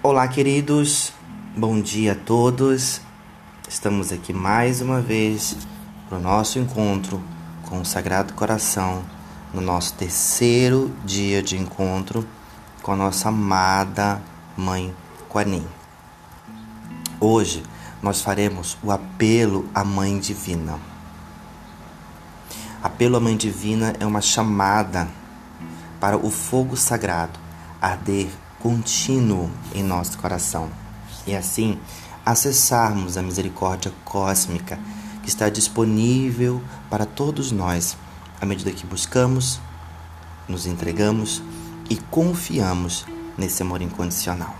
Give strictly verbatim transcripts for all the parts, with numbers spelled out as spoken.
Olá, queridos, bom dia a todos. Estamos aqui mais uma vez para o nosso encontro com o Sagrado Coração, no nosso terceiro dia de encontro com a nossa amada Mãe Kuan Yin. Hoje nós faremos o apelo à Mãe Divina. Apelo à Mãe Divina é uma chamada para o fogo sagrado arder contínuo em nosso coração e assim acessarmos a misericórdia cósmica que está disponível para todos nós à medida que buscamos, nos entregamos e confiamos nesse amor incondicional.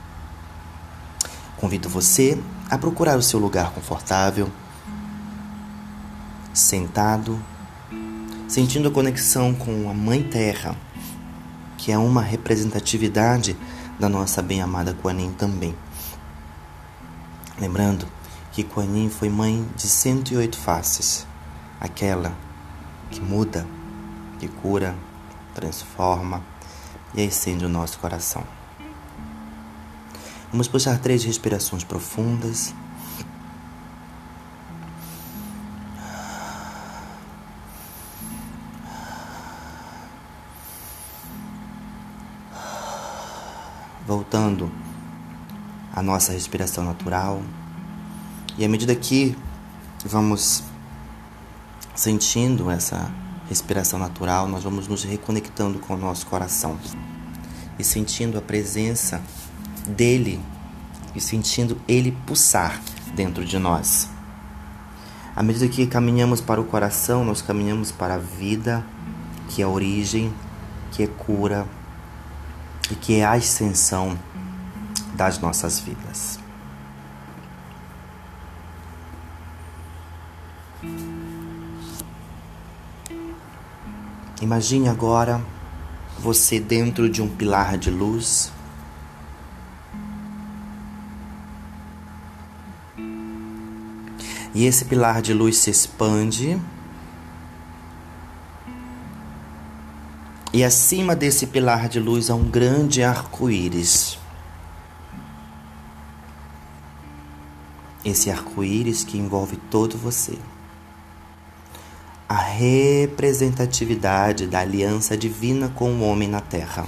Convido você a procurar o seu lugar confortável, sentado, sentindo a conexão com a Mãe Terra, que é uma representatividade da nossa bem-amada Kuan Yin também. Lembrando que Kuan Yin foi mãe de cento e oito faces, aquela que muda, que cura, transforma e acende o nosso coração. Vamos puxar três respirações profundas. Voltando à nossa respiração natural. E à medida que vamos sentindo essa respiração natural, nós vamos nos reconectando com o nosso coração e sentindo a presença dele e sentindo ele pulsar dentro de nós. À medida que caminhamos para o coração, nós caminhamos para a vida, que é a origem, que é cura e que é a ascensão das nossas vidas. Imagine agora você dentro de um pilar de luz. E esse pilar de luz se expande. E acima desse pilar de luz há um grande arco-íris. Esse arco-íris que envolve todo você. A representatividade da aliança divina com o homem na Terra.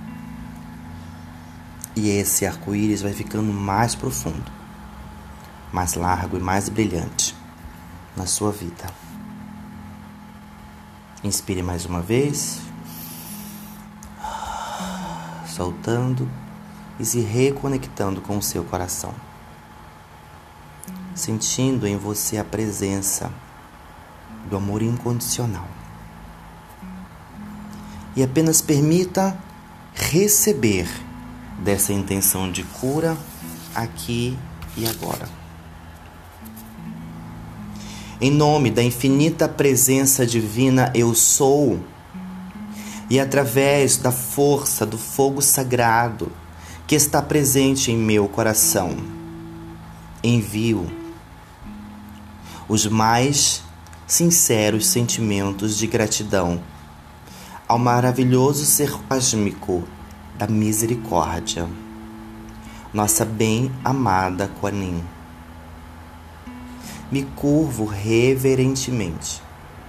E esse arco-íris vai ficando mais profundo, mais largo e mais brilhante na sua vida. Inspire mais uma vez, soltando e se reconectando com o seu coração, sentindo em você a presença do amor incondicional. E apenas permita receber dessa intenção de cura aqui e agora. Em nome da infinita presença divina eu sou, e através da força do fogo sagrado que está presente em meu coração, envio os mais sinceros sentimentos de gratidão ao maravilhoso ser cósmico da misericórdia, nossa bem-amada Kuan Yin. Me curvo reverentemente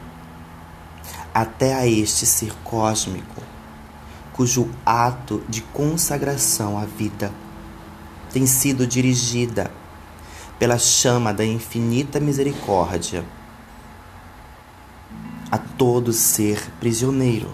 até a este ser cósmico, cujo ato de consagração à vida tem sido dirigida pela chama da infinita misericórdia a todo ser prisioneiro.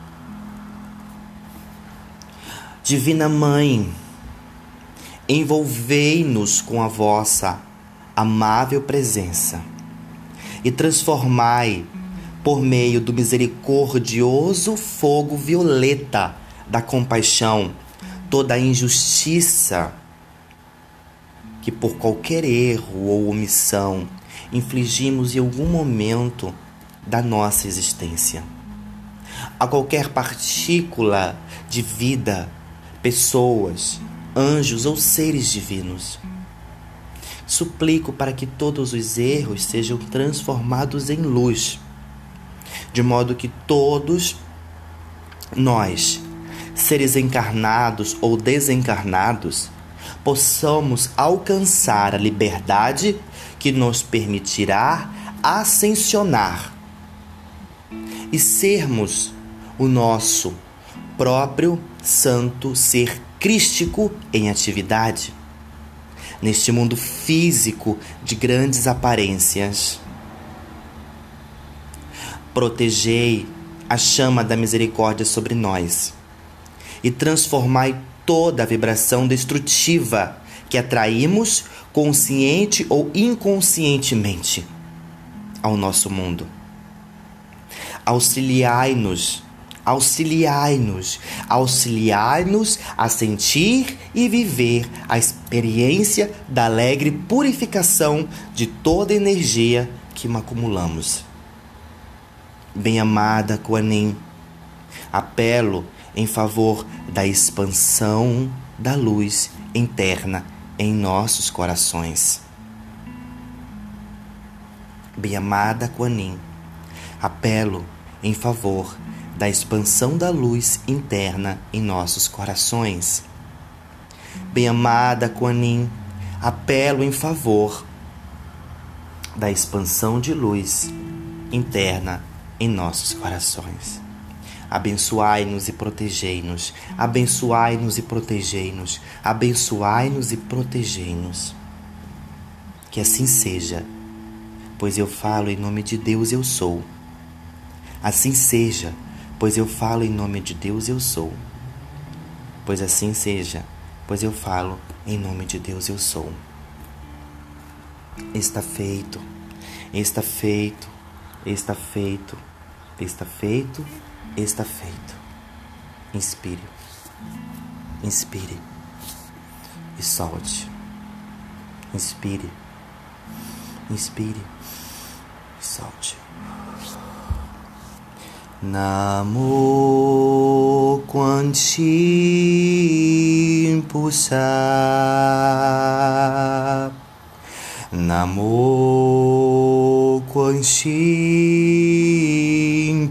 Divina Mãe, envolvei-nos com a vossa amável presença e transformai, por meio do misericordioso fogo violeta da compaixão, toda a injustiça que por qualquer erro ou omissão infligimos em algum momento da nossa existência. A qualquer partícula de vida, pessoas, anjos ou seres divinos. Suplico para que todos os erros sejam transformados em luz, de modo que todos nós seres encarnados ou desencarnados, possamos alcançar a liberdade que nos permitirá ascensionar e sermos o nosso próprio santo ser crístico em atividade, neste mundo físico de grandes aparências. Protegei a chama da misericórdia sobre nós e transformai toda a vibração destrutiva que atraímos consciente ou inconscientemente ao nosso mundo. Auxiliai-nos, auxiliai-nos, auxiliai-nos a sentir e viver a experiência da alegre purificação de toda energia que acumulamos. Bem-amada Kuan Yin, apelo em favor da expansão da luz interna em nossos corações. Bem-amada Kuan Yin, apelo em favor da expansão da luz interna em nossos corações. Bem-amada Kuan Yin, apelo em favor da expansão de luz interna em nossos corações. Abençoai-nos e protegei-nos, abençoai-nos e protegei-nos, abençoai-nos e protegei-nos. Que assim seja, pois eu falo em nome de Deus eu sou. Assim seja, pois eu falo em nome de Deus eu sou. Pois assim seja, pois eu falo em nome de Deus eu sou. Está feito, está feito, está feito, está feito, está feito. Inspire, inspire e solte. Inspire, inspire e solte. Namo Quan Chin Pusa. Namo Quan Chin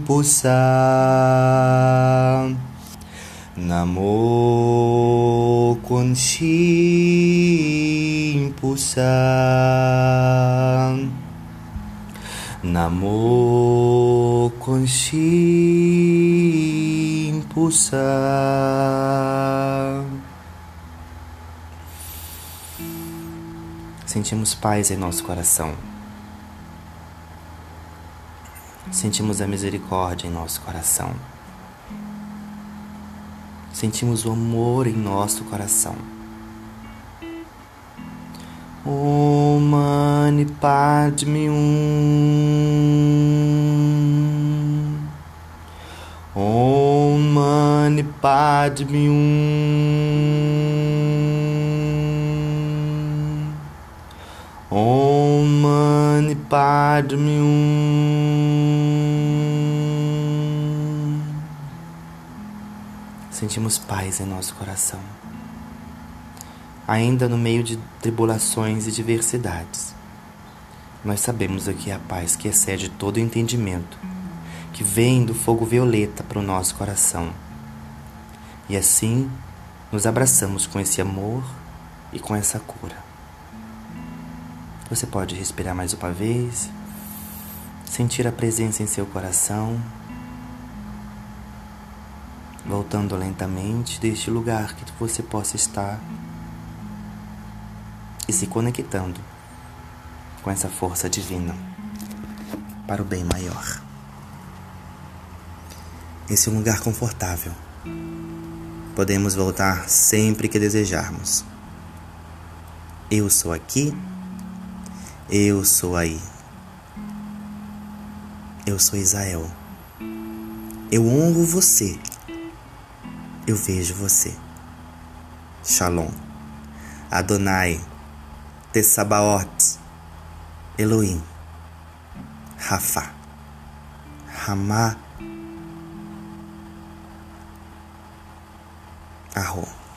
Pusa. Namo Quan Chin Pusa. Namo Quan Chin Pusa. Sentimos paz em nosso coração. Sentimos a misericórdia em nosso coração. Sentimos o amor em nosso coração. Om Mani Padme Hum. Om Mani Padme Hum. Om Mani Padme Hum. Sentimos paz em nosso coração. Ainda no meio de tribulações e diversidades, nós sabemos aqui a paz que excede todo entendimento, que vem do fogo violeta para o nosso coração. E assim, nos abraçamos com esse amor e com essa cura. Você pode respirar mais uma vez, sentir a presença em seu coração, voltando lentamente deste lugar que você possa estar e se conectando com essa força divina para o bem maior. Esse é um lugar confortável. Podemos voltar sempre que desejarmos. Eu sou aqui, eu sou aí. Eu sou Israel. Eu honro você. Eu vejo você. Shalom. Adonai. Tessabaot, Elohim, Rafa, Ramá, Arro.